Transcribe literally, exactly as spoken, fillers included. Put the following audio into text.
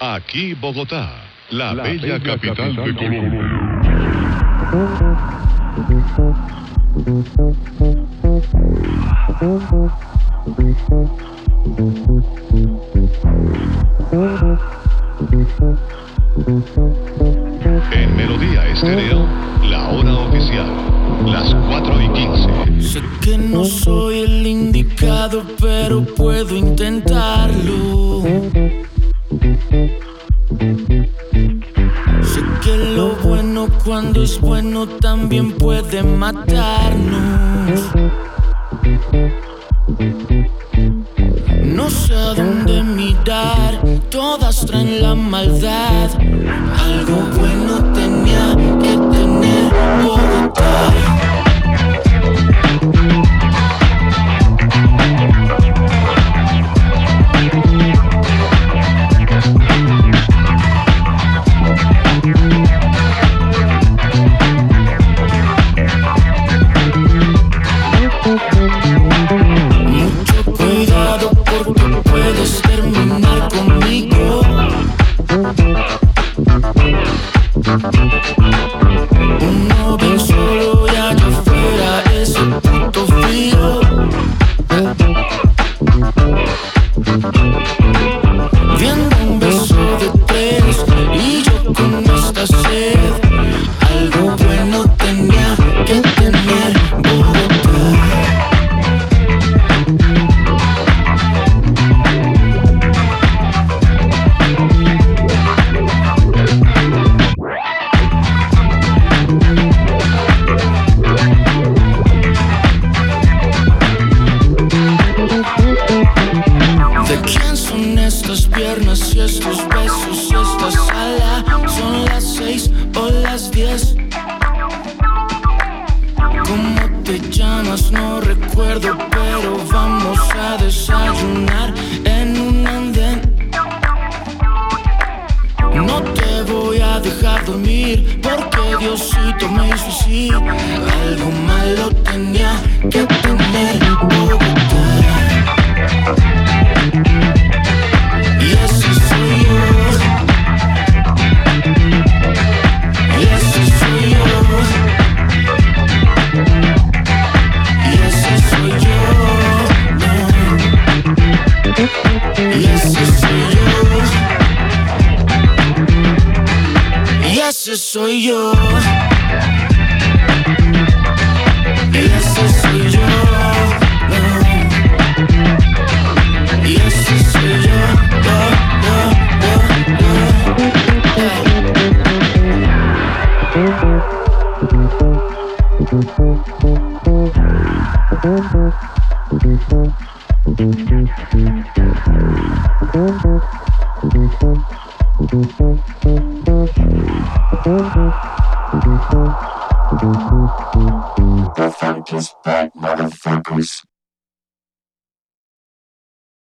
Aquí Bogotá, la, La bella, bella capital, capital de de Colombia. En Melodía Estéreo, la hora oficial, las cuatro y quince. Sé que no soy el indicado, pero puedo intentarlo. Sé que lo bueno, cuando es bueno, también puede matarnos. No sé a dónde mirar, todas traen la maldad. Algo bueno tenía que tener Bogotá. Mucho cuidado porque puedes terminar conmigo. Uno bien solo y allá afuera ese puto frío. Viendo un beso de tres y yo con esta sed. Algo bueno tenía que tener Bogotá. ¿De quién son estas piernas y estos besos y esta sala? Son las seis o las diez. ¿Cómo te llamas? No recuerdo, pero vamos a desayunar en un andén. No te voy a dejar dormir porque Diosito me hizo así. Algo malo tenía que tener Bogotá. Y ese soy yo. Y ese soy yo. Y ese soy yo. No. Y ese soy yo. Y ese soy yo. Y ese soy yo. No. Y ese soy yo. The funk is back, motherfuckers.